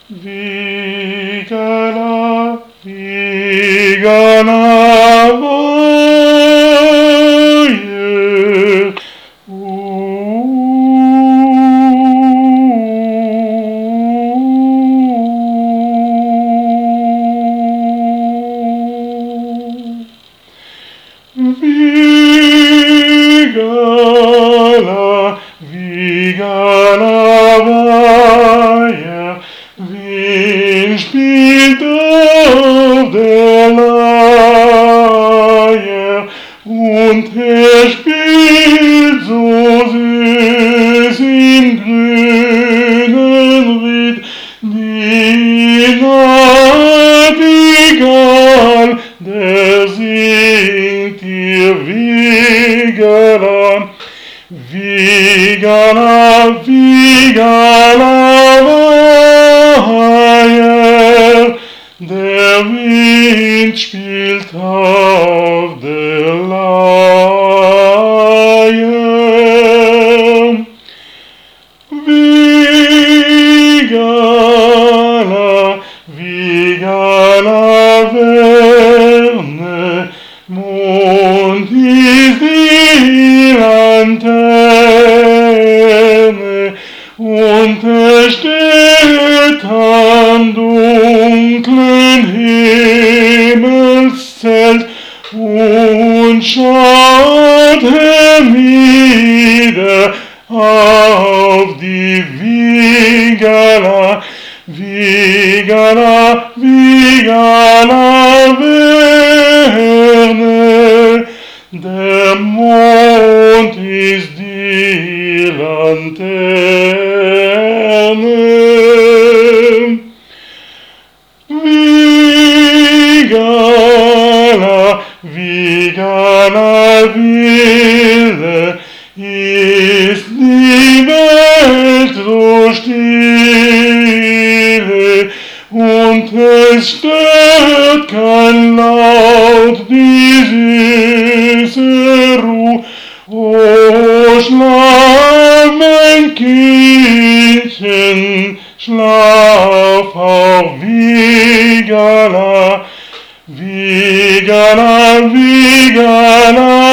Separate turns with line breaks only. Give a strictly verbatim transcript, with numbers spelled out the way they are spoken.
Vigala, Vigala, Weihe. Vigala, Vigala, Weihe. Wen spielt auf der Leier? Und er spielt so süß im grünen Ried, die Nachtigall, der singt ihr Vigala, Vigala, Vigala, Weihe. Der Wind spielt auf der Leier. Vigala, Vigala, Werne, Mond ist die Laterne, und er steht am dunklen Himmelszelt und schaut hernieder auf die Vigala, Vigala, Vigala, Werne. Der Mond ist die Laterne. Vigala, Vigala, Wille, ist die Welt so stille, und es stört kein Laut die süße Ruh. O schlaf, mein Kindchen, schlaf auch, Vigala, Vigala, Vigala.